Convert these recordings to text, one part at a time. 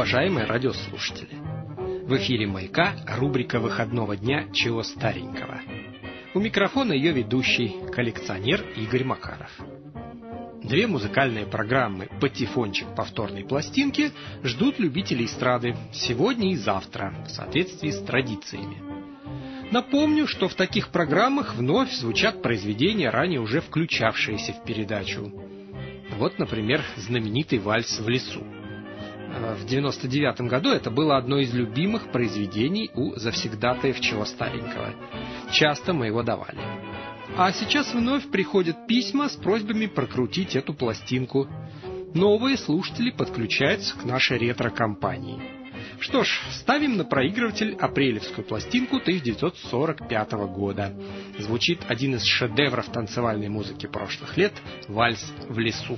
уважаемые радиослушатели! В эфире «Маяка» рубрика выходного дня «Чего старенького?». У микрофона ее ведущий, коллекционер Игорь Макаров. Две музыкальные программы «Патефончик» повторной пластинки ждут любителей эстрады сегодня и завтра, в соответствии с традициями. Напомню, что в таких программах вновь звучат произведения, ранее уже включавшиеся в передачу. Вот, например, знаменитый вальс «В лесу». В 1999 году это было одно из любимых произведений у завсегдатаев «Чего старенького?». Часто мы его давали. А сейчас вновь приходят письма с просьбами прокрутить эту пластинку. Новые слушатели подключаются к нашей ретро-компании. Что ж, ставим на проигрыватель апрелевскую пластинку 1945 года. Звучит один из шедевров танцевальной музыки прошлых лет — «Вальс в лесу».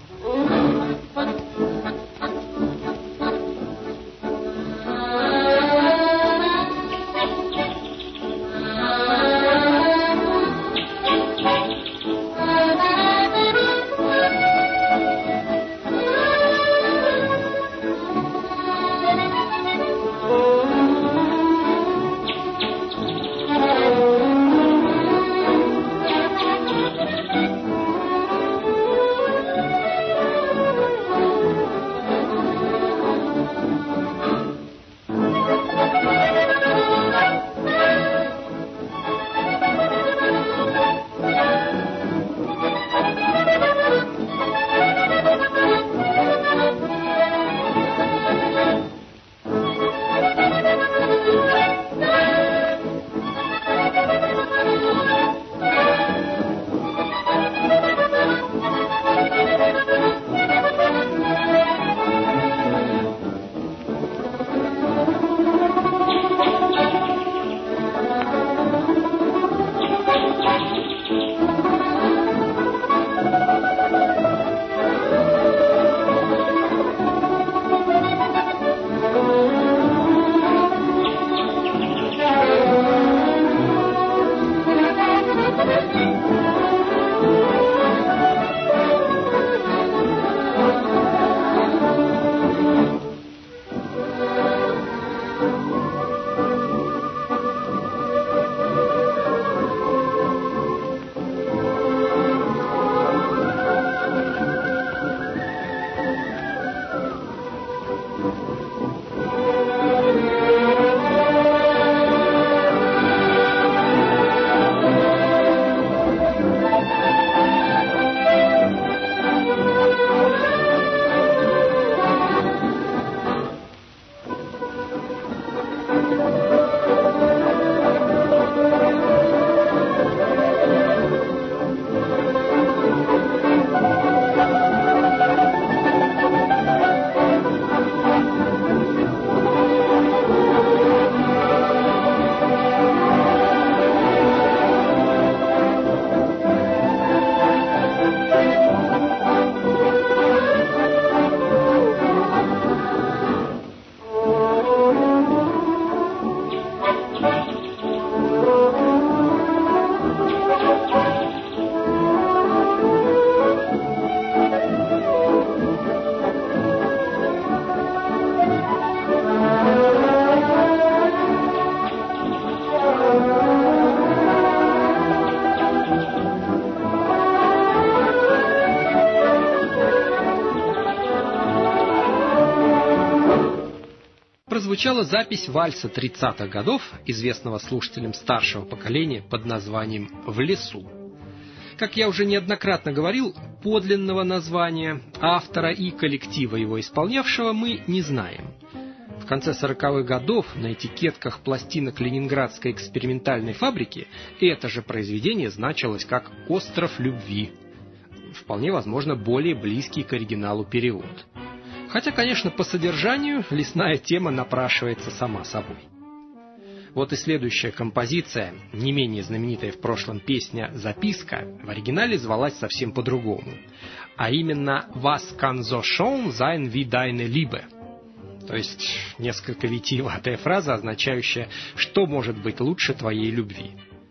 Прозвучала запись вальса 30-х годов, известного слушателям старшего поколения под названием «В лесу». Как я уже неоднократно говорил, подлинного названия автора и коллектива его исполнявшего мы не знаем. В конце 40-х годов на этикетках пластинок Ленинградской экспериментальной фабрики это же произведение значилось как «Остров любви». Вполне возможно, более близкий к оригиналу перевод. Хотя, конечно, по содержанию лесная тема напрашивается сама собой. Вот и следующая композиция, не менее знаменитая в прошлом песня «Записка», в оригинале звалась совсем по-другому, а именно «Was kann so schön sein wie deine Liebe», то есть несколько витиеватая фраза, означающая «что может быть лучше твоей любви».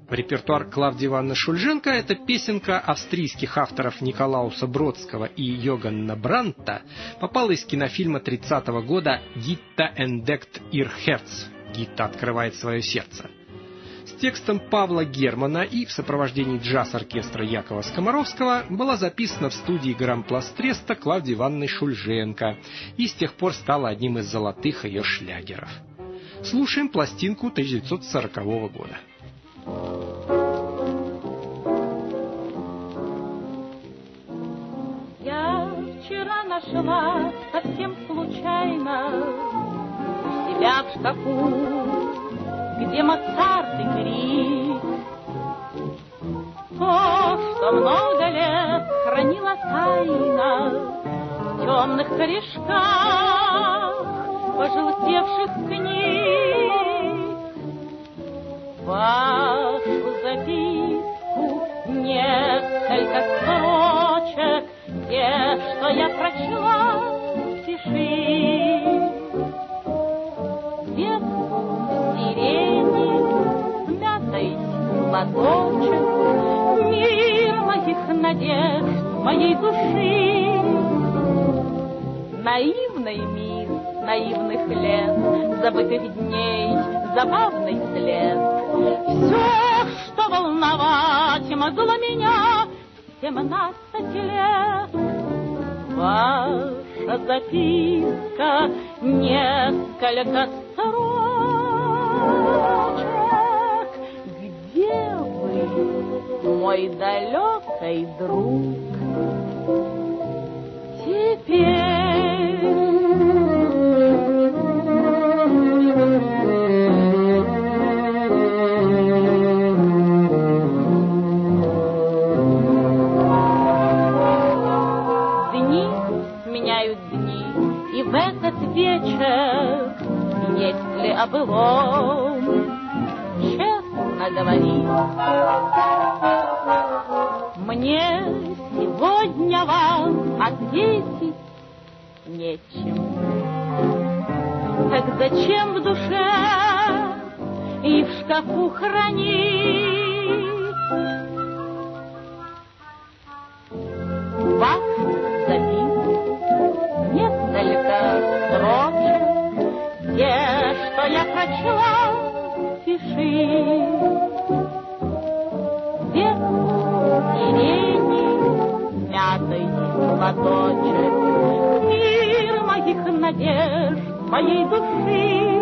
репертуар Клавдии Ивановны Шульженко эта песенка австрийских авторов Николауса Бродского и Йоганна Брандта попала из кинофильма 30-го года «Гитта entdeckt ihr Herz» — «Гитта открывает свое сердце». С текстом Павла Германа и в сопровождении джаз-оркестра Якова Скоморовского была записана в студии Грампласт Треста Клавдии Ивановны Шульженко и с тех пор стала одним из золотых ее шлягеров. Слушаем пластинку 1940 года. Я вчера нашла совсем случайно у себя в шкафу, где Моцарт и Крис, то, что много лет хранила тайна в темных корешках пожелтевших книг. Вашу записку несколько строчек, те, что я прочла, пиши. Смятой платочек, мир моих надежд, моей души. Наивный мир наивных лет, забытых дней, забавный след. Все, что волновать могло меня 17 лет. Ваша записка несколько строчек. Где вы, мой далекий друг, теперь? Дни сменяют дни, и в этот вечер, если о былом честно говорить, мне сегодня вам ответить нечем. Так зачем в душе и в шкафу хранить вашу записку, несколько строчек, те, что я прочла, пиши. Цвет сирени, мятый платочек, мир моих надежд, моей души.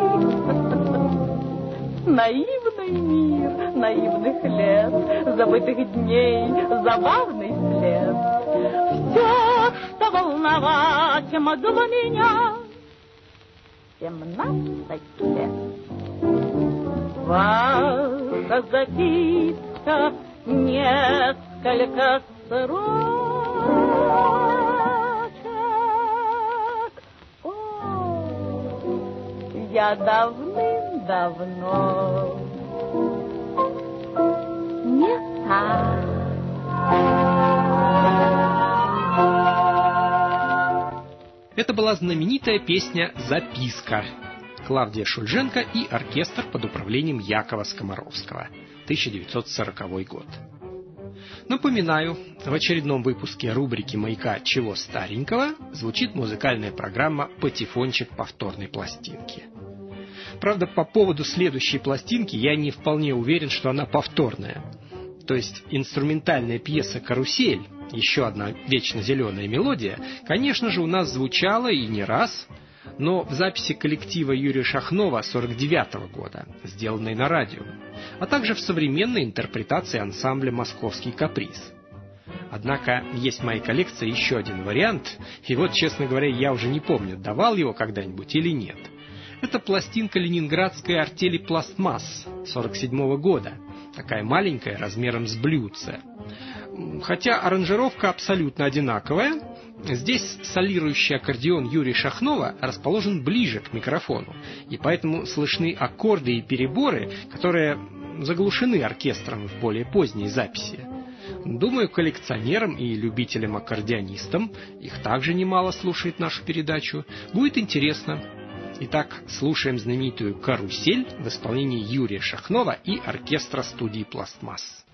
Наивный мир наивных лет, забытых дней, забавный след. Все, что волновать могло меня 17 лет. Ваша записка несколько строчек. О, я давным-давно не так. Это была знаменитая песня «Записка». Клавдия Шульженко и оркестр под управлением Якова Скоморовского. 1940 год. Напоминаю, в очередном выпуске рубрики «Маяка. Чего старенького» звучит музыкальная программа «Патефончик повторной пластинки». Правда, по поводу следующей пластинки я не вполне уверен, что она повторная. То есть инструментальная пьеса «Карусель», еще одна вечно зеленая мелодия, конечно же, у нас звучала и не раз, но в записи коллектива Юрия Шахнова 1949 года, сделанной на радио, а также в современной интерпретации ансамбля «Московский каприз». Однако есть в моей коллекции еще один вариант, и вот, честно говоря, я уже не помню, давал его когда-нибудь или нет. Это пластинка ленинградской артели «Пластмасс» 1947 года, такая маленькая, размером с блюдце. Хотя аранжировка абсолютно одинаковая, здесь солирующий аккордеон Юрия Шахнова расположен ближе к микрофону, и поэтому слышны аккорды и переборы, которые заглушены оркестром в более поздней записи. Думаю, коллекционерам и любителям-аккордеонистам, их также немало слушает нашу передачу, будет интересно. Итак, слушаем знаменитую «Карусель» в исполнении Юрия Шахнова и оркестра студии «Пластмасс».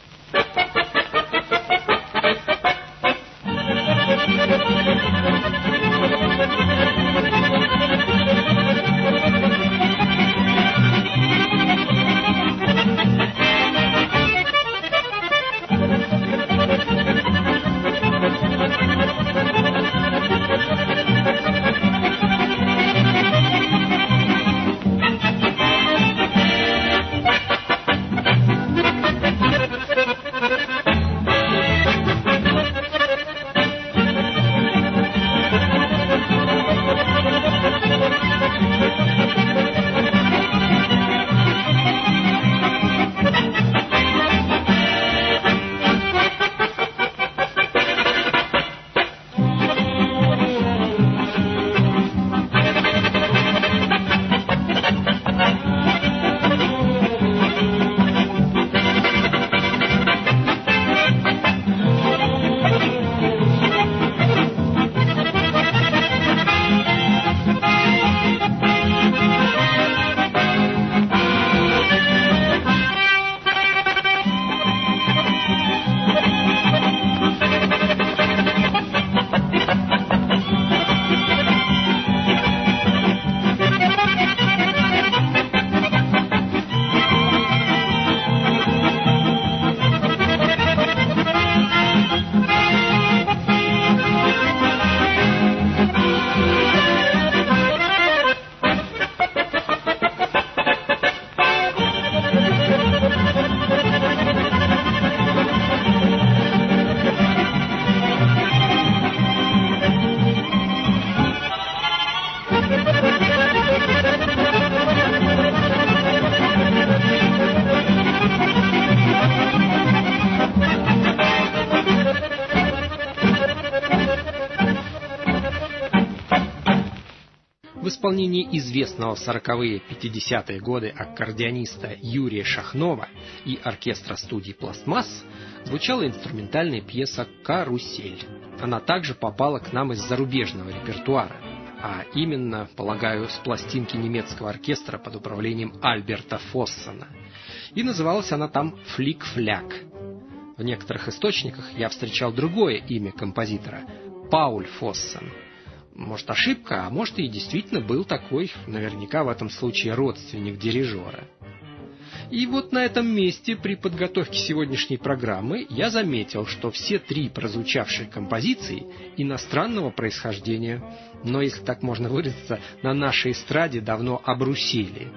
В исполнении известного в 40-е-50-е годы аккордеониста Юрия Шахнова и оркестра студии «Пластмасс» звучала инструментальная пьеса «Карусель». Она также попала к нам из зарубежного репертуара, а именно, полагаю, с пластинки немецкого оркестра под управлением Альберта Фоссена. И называлась она там «Флик-фляк». В некоторых источниках я встречал другое имя композитора – Пауль Фоссен. Может, ошибка, а может, и действительно был такой, наверняка в этом случае родственник дирижера. И вот на этом месте при подготовке сегодняшней программы я заметил, что все три прозвучавшие композиции иностранного происхождения, но, если так можно выразиться, на нашей эстраде давно обрусели.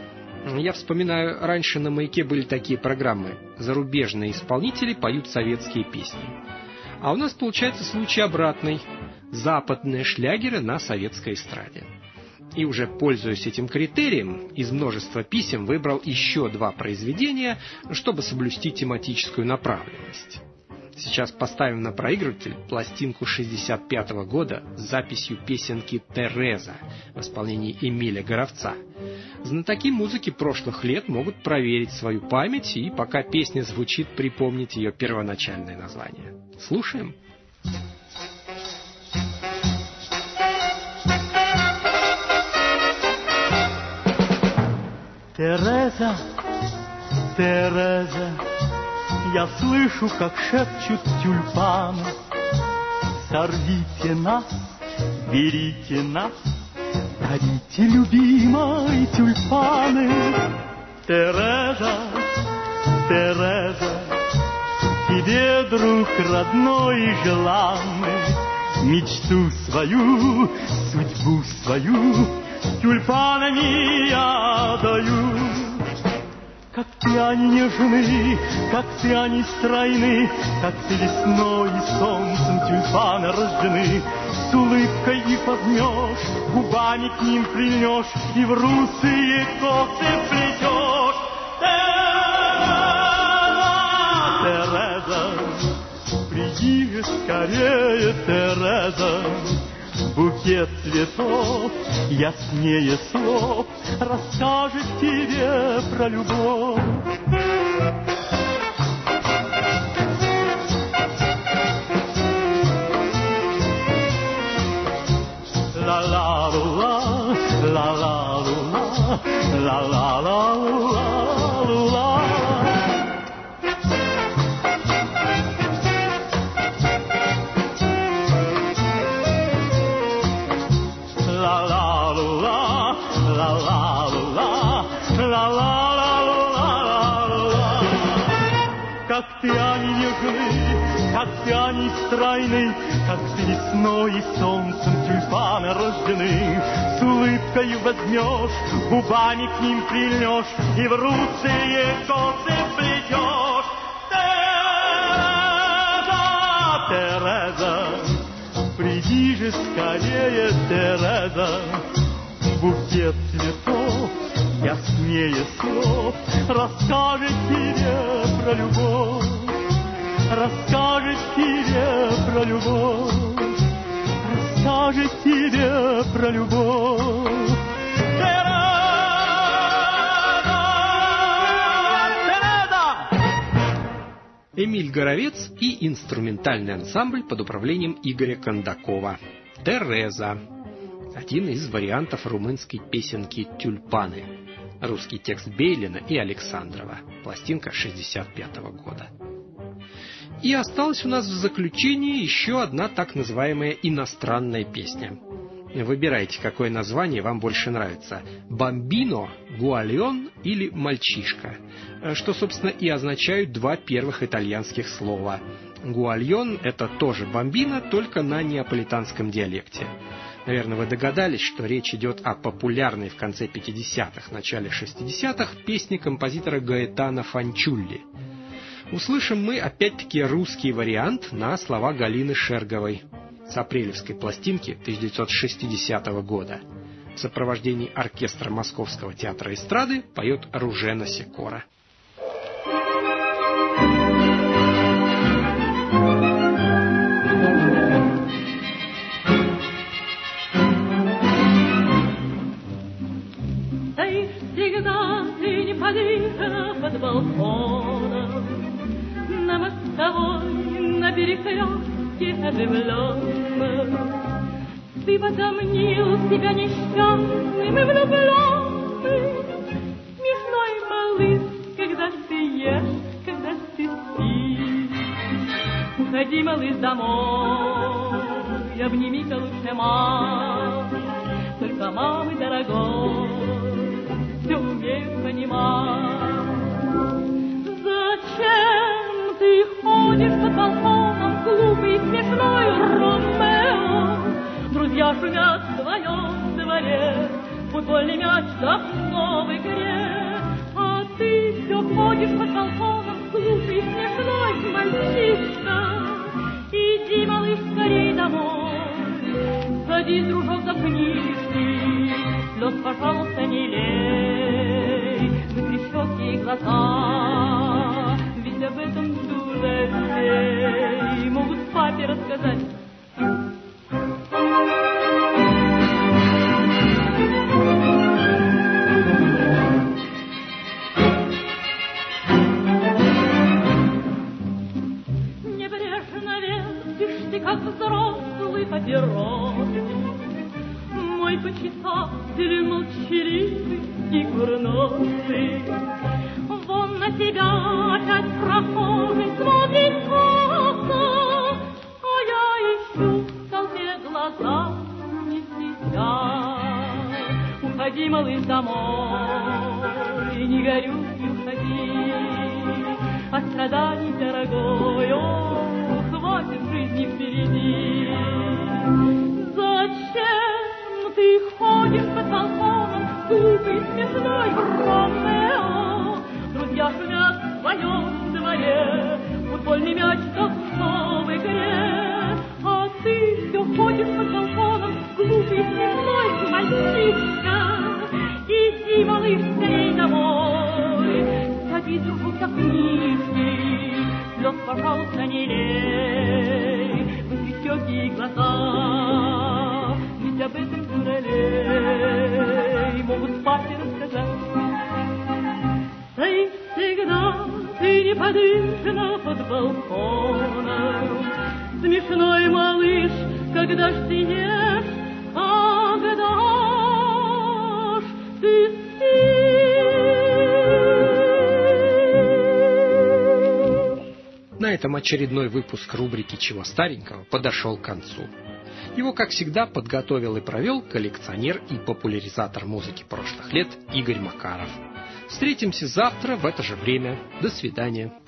Я вспоминаю, раньше на «Маяке» были такие программы «Зарубежные исполнители поют советские песни». А у нас получается случай обратный – западные шлягеры на советской эстраде. И уже пользуясь этим критерием, из множества писем выбрал еще два произведения, чтобы соблюсти тематическую направленность. Сейчас поставим на проигрыватель пластинку 1965 года с записью песенки «Тереза» в исполнении Эмиля Горовца. Знатоки музыки прошлых лет могут проверить свою память и, пока песня звучит, припомнить ее первоначальное название. Слушаем. Тереза, Тереза, я слышу, как шепчут тюльпаны. Сорвите нас, берите нас, дарите любимой тюльпаны. Тереза, Тереза, тебе, друг родной и желанный, мечту свою, судьбу свою тюльпанами я даю. Как ты они нежны, как ты они стройны, как ты весной и солнцем тюльпаны рождены. С улыбкой их возьмешь, губами к ним прильнешь и в русые косы плетешь. Тереза, приди же скорее, Тереза. Букет цветов, яснее слов, расскажет тебе про любовь. Ла-ла-ла, ла-ла-ла, ла-ла-ла-ла-ла-ла. Как ты, они нежны, как ты, они стройны, как ты весной и солнцем тюльпаны рождены. С улыбкой возьмешь, губами к ним прильнешь и в русые косы плетешь. Тереза, Тереза, приди же скорее, Тереза. Букет цветов яснее слов расскажет тебе про любовь, расскажет тебе про любовь, расскажет тебе про любовь. Эмиль Горовец и инструментальный ансамбль под управлением Игоря Кондакова. «Тереза» — один из вариантов румынской песенки «Тюльпаны». Русский текст Бейлина и Александрова. Пластинка 1965 года. И осталась у нас в заключении еще одна так называемая иностранная песня. Выбирайте, какое название вам больше нравится: «Бамбино», «Гуальон» или «Мальчишка», что, собственно, и означают два первых итальянских слова. «Гуальон» — это тоже «бамбино», только на неаполитанском диалекте. Наверное, вы догадались, что речь идет о популярной в конце 50-х, начале 60-х песне композитора Гаэтано Фанчулли. Услышим мы опять-таки русский вариант на слова Галины Шерговой с апрелевской пластинки 1960 года. В сопровождении оркестра Московского театра эстрады поет Ружена Сикора. Под балконом, на мостовой, на перекрестке оживленном, ты возомнил себя несчастным и влюбленным, смешной малыш, когда ты ешь, когда ты спишь. Уходи, малыш, домой, обними-ка лучше маму, только мамы дорогой все умею понимать. Зачем ты ходишь под балконом, глупый, смешной Ромео? Друзья шумят в твоем дворе, футбольный мяч давно в игре, а ты все ходишь под балконом, глупый, смешной мальчишка. Иди, малыш, скорей домой, садись, дружок, за книжки, слез, пожалуйста, не лей, вытри щеки и глаза, ведь об этом дуралей могут папе рассказать. Небрежно весишь ты, как взрослый папирос, мой почитатель молчаливый и курносый. Вон на тебя опять прохожий смотрит косо, а я ищу в толпе глаза не свистят. Уходи, малыш, домой, не горюй, уходи, от страданий, дорогой, о, хватит жизни впереди. Зачем ты ходишь под балконом, глупый, смешной Ромео? Друзья шумят в твоем дворе, футбольный мяч давно в игре, а ты все ходишь под балконом, глупый, смешной мальчишка. Иди, малыш, скорей домой, садись, дружок, за книжки, слез, пожалуйста, не лей, вытри щеки и глаза, ведь об этом дуралей могут папе рассказать. Ты всегда, ты неподвижно под балконом, смешной малыш, когда ж ты ешь, когда ж ты спишь. этом очередной выпуск рубрики «Чего старенького» подошел к концу. Его, как всегда, подготовил и провел коллекционер и популяризатор музыки прошлых лет Игорь Макаров. Встретимся завтра в это же время. До свидания.